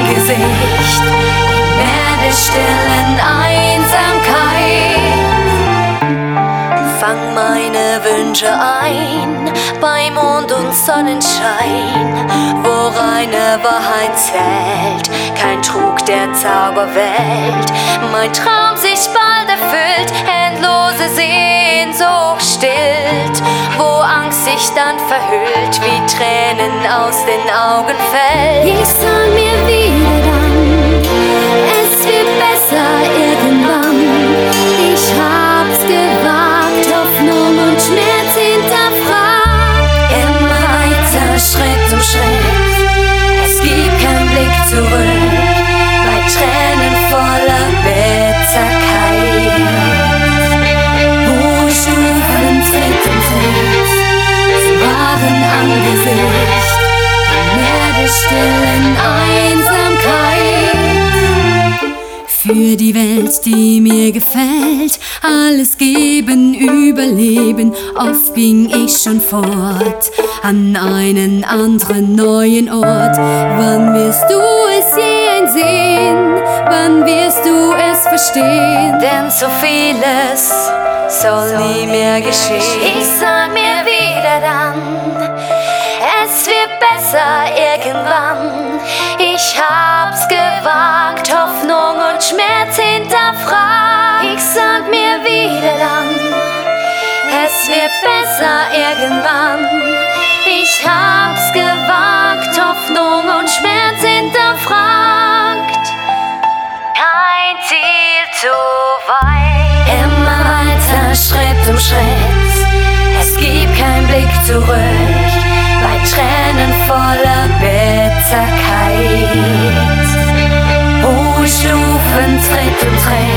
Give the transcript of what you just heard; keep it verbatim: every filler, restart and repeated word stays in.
Angesicht, im Meer der stillen Einsamkeit. Fang meine Wünsche ein bei Mond und Sonnenschein, wo reine Wahrheit zählt, kein Trug der Zauberwelt. Mein Traum sich bald erfüllt, endlose Sehnsucht stillt, wo Angst sich dann verhüllt, wie Tränen aus den Augen fällt. Ich sag mir wieder dann, es wird besser irgendwann. Ich hab's gewagt, Hoffnung und Schmerz hinterfragt. Immer weiter, Schritt um Schritt, es gibt keinen Blick zurück, bei Tränen voller Bitterkeit. Hohe Stufen, Tritt um Tritt, zum wahren Angesicht, im Meer der stillen Einsamkeit. Für die Welt, die mir gefällt, alles geben, überleben. Oft ging ich schon fort an einen anderen neuen Ort. Wann wirst du es je einsehen? Wann wirst du es verstehen? Denn so vieles soll nie mehr geschehen. Ich sag mir wieder dann, es wird besser irgendwann. Ich hab's gewagt, Hoffnung und Schmerz hinterfragt. Ich sag mir wieder dann, es wird besser irgendwann. Ich hab's gewagt, Hoffnung und Schmerz hinterfragt. Kein Ziel zu weit, immer weiter, Schritt um Schritt. Es gibt keinen Blick zurück, bei Tränen voller Bitterkeit. Hohe Stufen, Tritt um Tritt,